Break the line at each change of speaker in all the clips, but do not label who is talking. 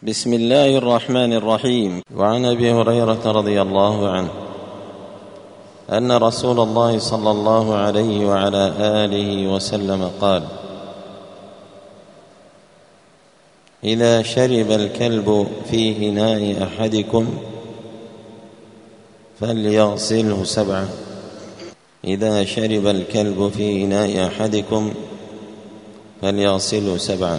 بسم الله الرحمن الرحيم. وعن أبي هريرة رضي الله عنه أن رسول الله صلى الله عليه وعلى آله وسلم قال: إذا شرب الكلب في إناء أحدكم فليغسله 7. إذا شرب الكلب في إناء أحدكم فليغسله 7.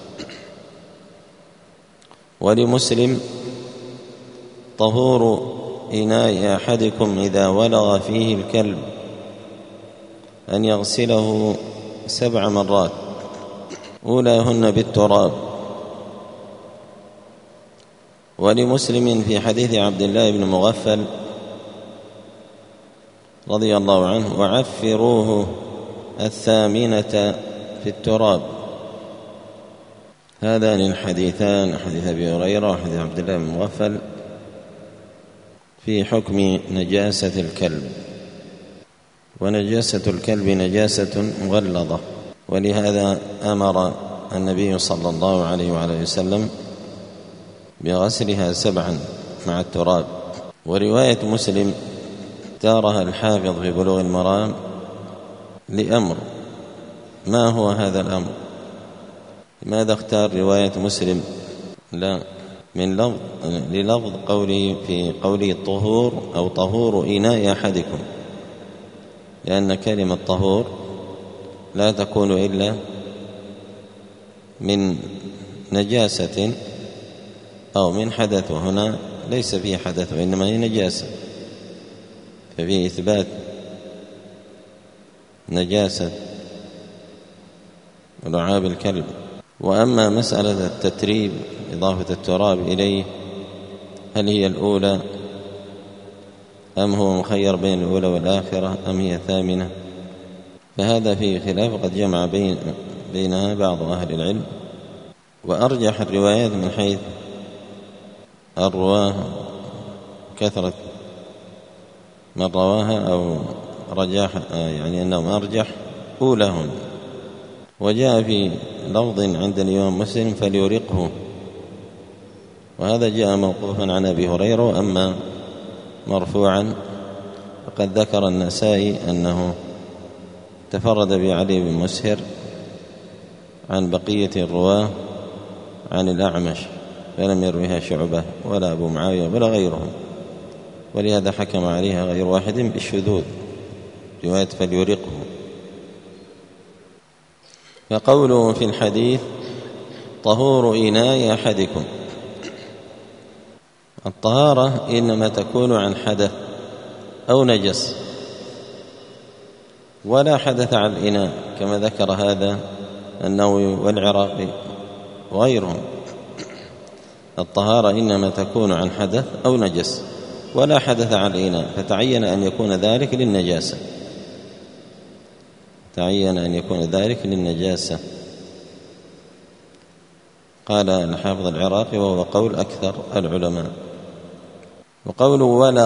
ولمسلم: طهور إناء أحدكم إذا ولغ فيه الكلب أن يغسله 7 مرات أولاهن بالتراب. ولمسلم في حديث عبد الله بن مغفل رضي الله عنه: وعفروه 8 في التراب. هذان الحديثان، حديث أبي هريرة وحديث عبد الله بن مغفل، في حكم نجاسة الكلب. ونجاسة الكلب نجاسة مغلظة، ولهذا أمر النبي صلى الله عليه وعلى وسلم بغسلها 7 مع التراب. ورواية مسلم اختارها الحافظ في بلوغ المرام لأمر. ما هو هذا الأمر؟ لماذا اختار رواية مسلم؟ لا، من للفظ قوله في قوله الطهور أو طهور إناء أحدكم، لأن كلمة طهور لا تكون إلا من نجاسة أو من حدث، وهنا ليس فيه حدث وإنما هي نجاسة، ففيه إثبات نجاسة لعاب الكلب. وأما مسألة التتريب إضافة التراب إليه، هل هي الأولى أم هو مخير بين الأولى والآخرة أم هي 8؟ فهذا فيه خلاف، قد جمع بينها بعض أهل العلم. وأرجح الروايات من حيث الرواه كثرة من رواها أو رجاح، يعني أنهم أرجح أولاهن. وجاء في لفظ عند الإمام مسلم: فليرقه، وهذا جاء موقوفا عن أبي هريرة. وأما مرفوعا فقد ذكر النسائي أنه تفرد بعلي بن مسهر عن بقية الرواه عن الأعمش، فلم يرويها شعبة ولا أبو معاوية ولا غيرهم، ولهذا حكم عليها غير واحد بالشذوذ، رواية فليرقه. فقوله في الحديث: طهور إناء أحدكم، الطهارة إنما تكون عن حدث أو نجس، ولا حدث عن الإناء، كما ذكر هذا النووي والعراقي وغيرهم. الطهارة إنما تكون عن حدث أو نجس، ولا حدث عن الإناء، فتعين أن يكون ذلك للنجاسة، تعين أن يكون ذلك للنجاسة. قال الحافظ العراقي وهو قول أكثر العلماء. وقوله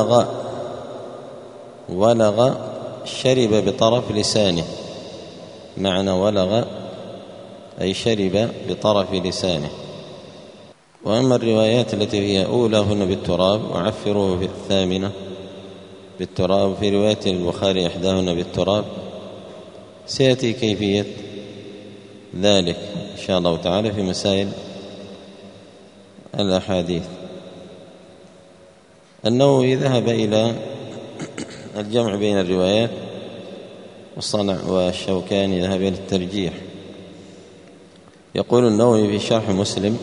ولغ شرب بطرف لسانه، معنى ولغ أي شرب بطرف لسانه. وأما الروايات التي هي أولاهن بالتراب: وعفروه في 8 بالتراب، في رواية البخاري 11 بالتراب، سيأتي كيفية ذلك إن شاء الله تعالى في مسائل الأحاديث. النووي ذهب إلى الجمع بين الروايات والصنع، والشوكاني ذهب إلى الترجيح. يقول النووي في شرح مسلم: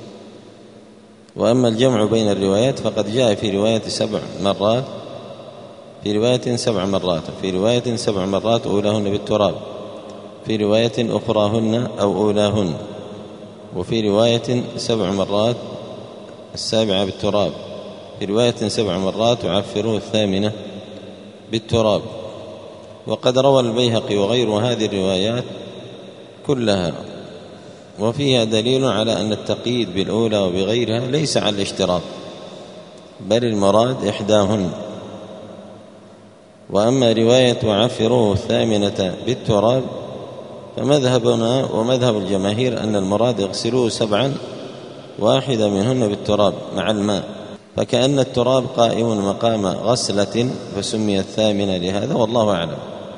وأما الجمع بين الروايات فقد جاء في رواية 7 مرات، في رواية 7 مرات، في رواية 7 مرات أولاهن بالتراب، في رواية أخراهن أو أولاهن، وفي رواية 7 مرات 7 بالتراب، في رواية 7 مرات وعفروه 8 بالتراب. وقد روى البيهقي وغير هذه الروايات كلها، وفيها دليل على أن التقييد بالأولى وبغيرها ليس على الاشتراط، بل المراد إحداهن. وأما رواية وعفروه 8 بالتراب فمذهبنا ومذهب الجماهير أن المراد اغسلوه 7 واحدة منهن بالتراب مع الماء، فكأن التراب قائم مقام غسلة فسمي الثامنة لهذا، والله أعلم.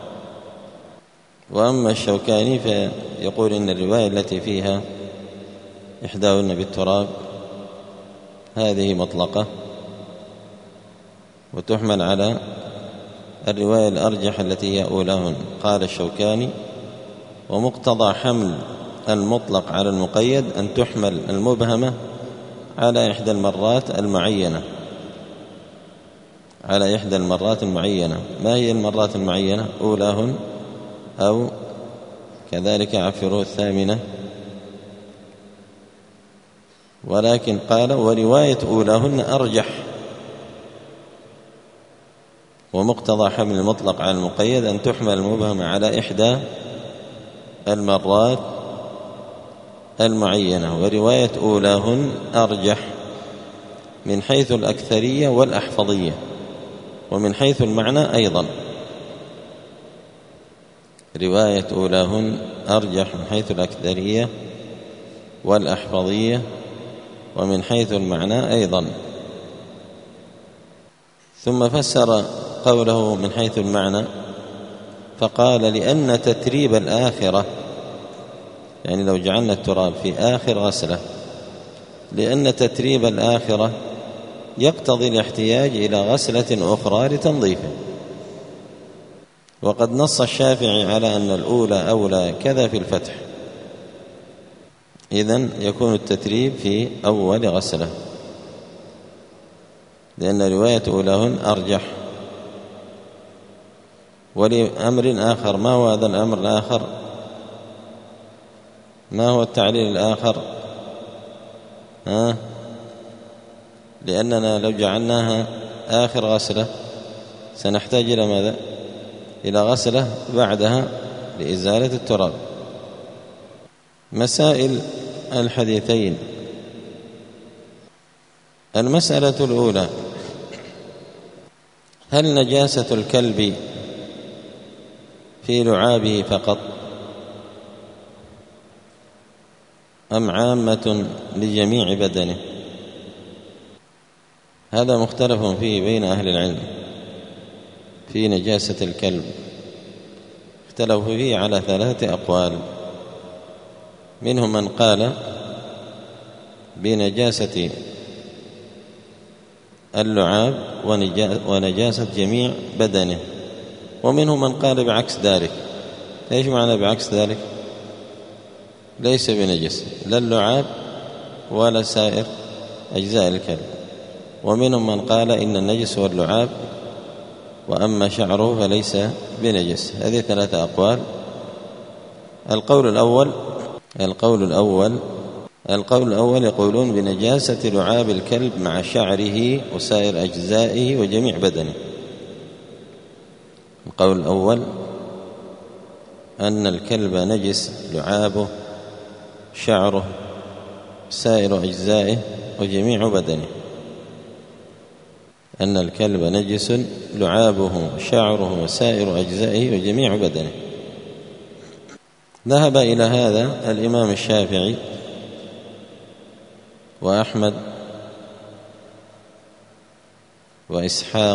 وأما الشوكاني فيقول إن الرواية التي فيها إحداهن بالتراب هذه مطلقة وتحمل على الرواية الأرجح التي هي أولاهن. قال الشوكاني: ومقتضى حمل المطلق على المقيد أن تحمل المبهمة على إحدى المرات المعينة، على إحدى المرات المعينة. ما هي المرات المعينة؟ أولاهن أو كذلك عفروا الثامنة. ولكن قال: ورواية أولاهن أرجح. ومقتضى حمل المطلق على المقيد أن تحمل المبهمة على إحدى المرات المعينة، ورواية أولاهن أرجح من حيث الأكثرية والأحفظية، ومن حيث المعنى أيضا. رواية أولاهن أرجح من حيث الأكثرية والأحفظية، ومن حيث المعنى أيضا. ثم فسر قوله من حيث المعنى فقال: لأن تتريب الآخرة، يعني لو جعلنا التراب في آخر غسلة، لأن تتريب الآخرة يقتضي الاحتياج إلى غسلة أخرى لتنظيفه. وقد نص الشافعي على أن الأولى أولى كذا في الفتح، إذن يكون التتريب في أول غسلة، لأن رواية أولاهن أرجح. ولأمر آخر، ما هو هذا الأمر الآخر؟ ما هو التعليل الآخر؟ لأننا لو جعلناها آخر غسلة سنحتاج إلى ماذا؟ إلى غسلة بعدها لإزالة التراب. مسائل الحديثين: المسألة الأولى: هل نجاسة الكلب في لعابه فقط أم عامة لجميع بدنه؟ هذا مختلف فيه بين أهل العلم في نجاسة الكلب، اختلفوا فيه على 3 أقوال. منهم من قال بنجاسة اللعاب ونجاسة جميع بدنه، ومنهم من قال بعكس ذلك. ايش معنى بعكس ذلك؟ ليس بنجس لا اللعاب ولا سائر أجزاء الكلب. ومنهم من قال إن النجس هو اللعاب، وأما شعره فليس بنجس. هذه 3 أقوال. القول الأول يقولون بنجاسة لعاب الكلب مع شعره وسائر أجزائه وجميع بدنه. القول الأول أن الكلب نجس لعابه، شعره، سائر أجزائه وجميع بدنه. أن الكلب نجس لعابه، شعره، وسائر أجزائه وجميع بدنه. ذهب إلى هذا الإمام الشافعي وأحمد وإسحاق،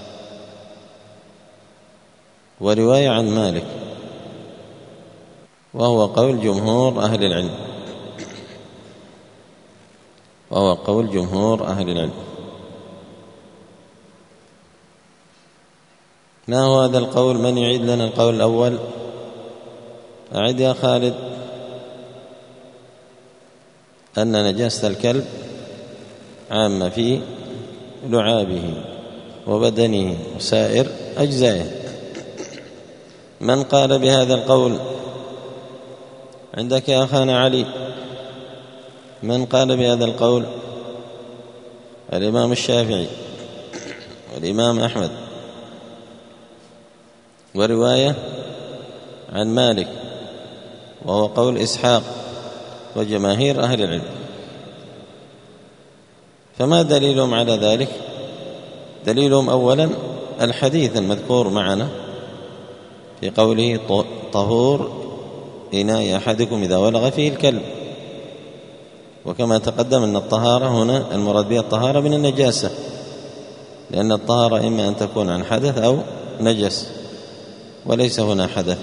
ورواية عن مالك، وهو قول جمهور أهل العلم، ما هو هذا القول؟ من يعيد لنا القول الأول؟ أعد يا خالد. أن نجاسة الكلب عامة في لعابه وبدنه وسائر أجزائه. من قال بهذا القول؟ عندك يا أخانا علي، من قال بهذا القول؟ الإمام الشافعي والإمام أحمد، ورواية عن مالك، وهو قول إسحاق وجماهير أهل العلم. فما دليلهم على ذلك؟ دليلهم أولا الحديث المذكور معنا في قوله طهور إناء أحدكم إذا ولغ فيه الكلب، وكما تقدم أن الطهارة هنا المراد بها الطهارة من النجاسة، لأن الطهارة إما أن تكون عن حدث أو نجس، وليس هنا حدث.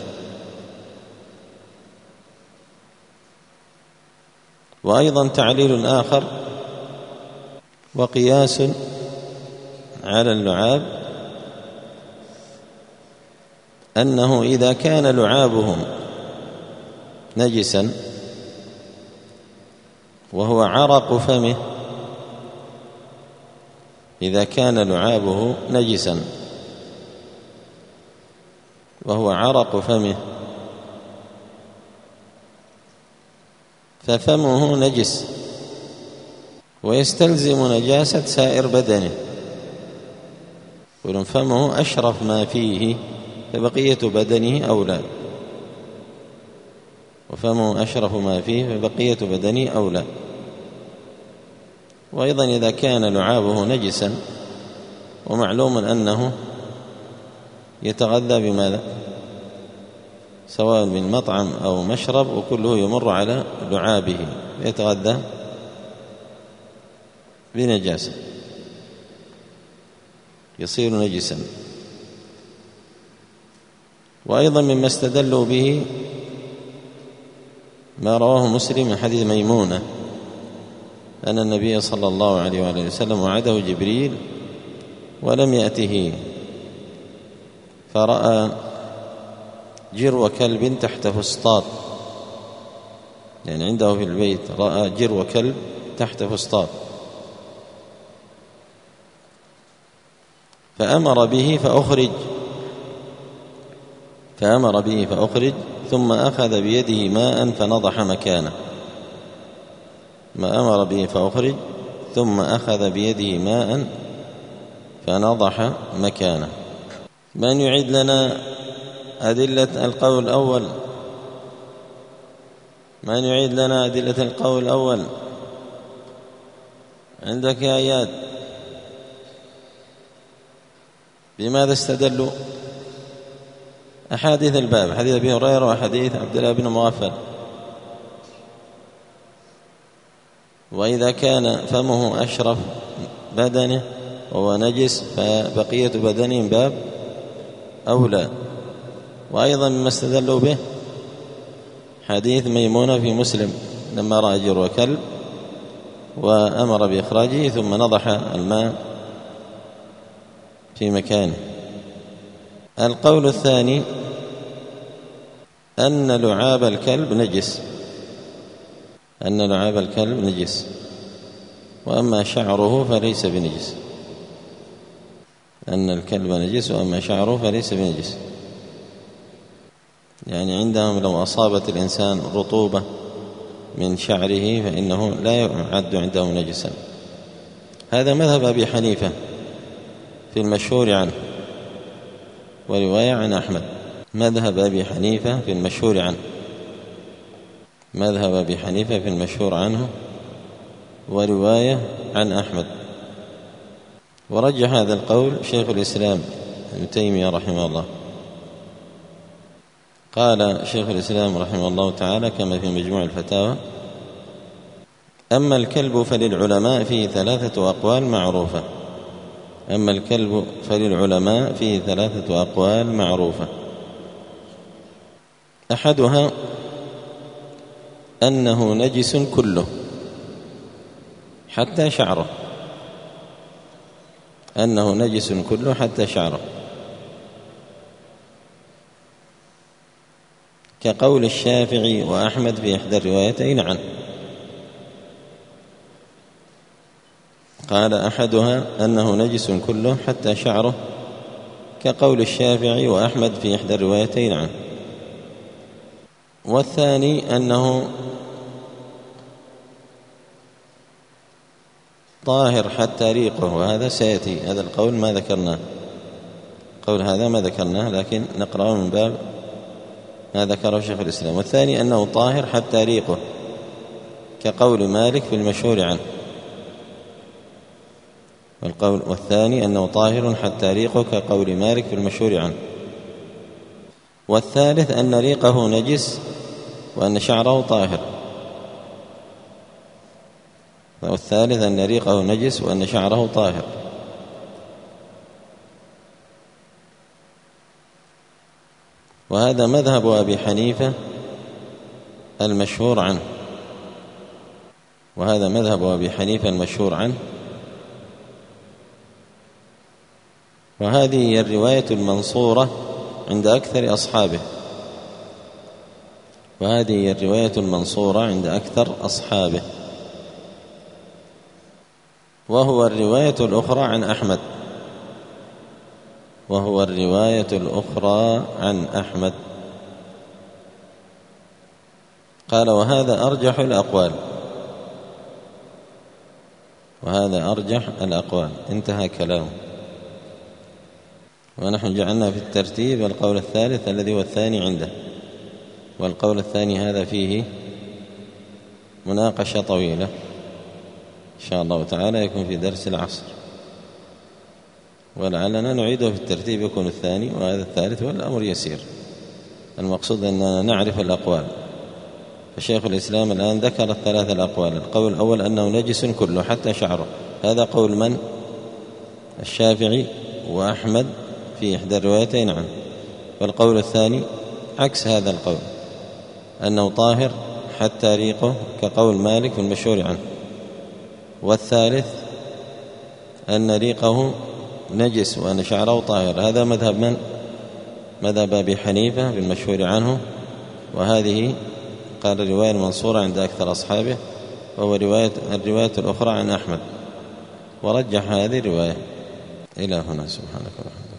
وأيضا تعليل آخر وقياس على اللعاب أنه إذا كان لعابهم نجسا وهو عرق فمه، إذا كان لعابه نجسا وهو عرق فمه ففمه نجس ويستلزم نجاسة سائر بدنه، فمه أشرف ما فيه فبقية بدنه أولى، وفمه أشرف ما فيه فبقية بدنه أولى. وأيضا إذا كان لعابه نجسا ومعلوم أنه يتغذى بماذا؟ سواء من مطعم أو مشرب وكله يمر على لعابه يتغذى بنجاسة يصير نجسا. وأيضا مما استدلوا به ما رواه مسلم من حديث ميمونة أن النبي صلى الله عليه وآله وسلم وعده جبريل ولم يأته، فرأى جرو كلب تحت فسطاط، يعني عنده في البيت رأى جرو كلب تحت فسطاط فأمر به فأخرج ثم أخذ بيده ماء فنضح مكانه. ما أمر به فأخرج ثم أخذ بيده ماء فنضح مكانه. من يعيد لنا أدلة القول الأول؟ من يعيد لنا أدلة القول الأول؟ عندك يا إياد؟ بماذا استدلوا؟ أحاديث الباب، حديث أبي هريرة وحديث عبد الله بن مغفل. وإذا كان فمه أشرف بدنه وهو نجس فبقية بدنه من باب أولى. وأيضا مما استدلوا به حديث ميمونة في مسلم لما رأى جرو كلب وأمر بإخراجه ثم نضح الماء في مكانه. القول الثاني أن لعاب الكلب نجس، وأما شعره فليس بنجس. أن الكلب نجس وأما شعره فليس بنجس، يعني عندهم لو أصابت الإنسان رطوبة من شعره فإنه لا يعد عندهم نجسا. هذا مذهب أبي حنيفة في المشهور عنه ورواية عن أحمد. مذهب أبي حنيفة في المشهور عنه ورواية عن أحمد. ورجح هذا القول شيخ الإسلام ابن تيمية رحمه الله. قال شيخ الإسلام رحمه الله تعالى كما في مجموع الفتاوى: أما الكلب فللعلماء فيه 3 أقوال معروفة. أحدها أنه نجس كله حتى شعره، كقول الشافعي وأحمد في إحدى الروايتين عنه. قال أحدها أنه نجس كله حتى شعره، كقول الشافعي وأحمد في إحدى الروايتين عنه. والثاني أنه طاهر حتى ريقه، وهذا سيأتي، هذا القول ما ذكرناه، قول هذا ما ذكرناه لكن نقرأه من باب ما ذكره شيخ الإسلام. والثاني أنه طاهر حتى ريقه، كقول مالك في المشهور عنه. والثاني أنه طاهر حتى ريقه كقول مالك في المشهور عنه. والثالث أن ريقه نجس وأن شعره طاهر. والثالث أن ريقه نجس وأن شعره طاهر. وهذا مذهب أبي حنيفة المشهور عنه، وهذا مذهب أبي حنيفة المشهور عنه، وهذه هي الرواية المنصورة عند أكثر أصحابه، وهذه هي الرواية المنصورة عند أكثر أصحابه. وهو الرواية الأخرى عن أحمد، وهو الرواية الأخرى عن أحمد. قال وهذا أرجح الأقوال، وهذا أرجح الأقوال. انتهى كلامه. ونحن جعلنا في الترتيب القول الثالث الذي هو الثاني عنده، والقول الثاني هذا فيه مناقشة طويلة إن شاء الله تعالى يكون في درس العصر، ولعلنا نعيده في الترتيب يكون الثاني وهذا الثالث، والأمر يسير. المقصود أننا نعرف الأقوال. فشيخ الإسلام الآن ذكر الثلاث الأقوال. القول الأول أنه نجس كله حتى شعره، هذا قول من؟ الشافعي وأحمد في إحدى الروايتين عنه. والقول الثاني عكس هذا القول، أنه طاهر حتى ريقه كقول مالك المشهور عنه. والثالث أن ريقه نجس وأن شعره طاهر، هذا مذهب من؟ مذهب أبي حنيفة بالمشهور عنه، وهذه قال الرواية المنصورة عند أكثر أصحابه، وهو الرواية الأخرى عن أحمد، ورجح هذه الرواية. إلى هنا. سبحانك اللهم.